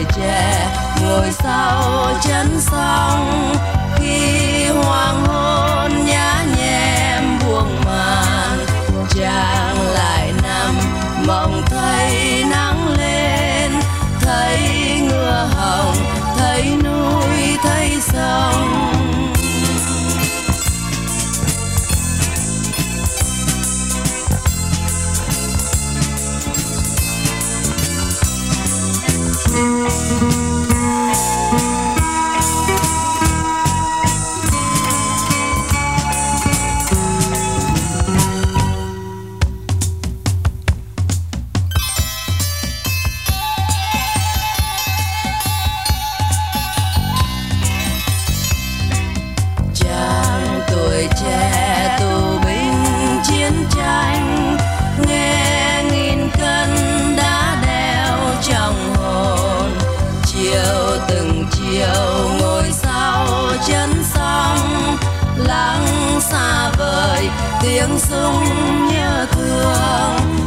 trẻ ngồi sau chân sông, khi hoàng hôn nhá nhem buông màn, chàng lại nằm mộng thấy nắng lên, thấy ngựa hồng, thấy núi, thấy sông. Chàng tuổi trẻ tù binh chiến tranh, nghe nghìn cân đá đeo trong hồn, chiều từng chiều ngồi sau chân sông, lắng xa vời tiếng súng nhớ thương.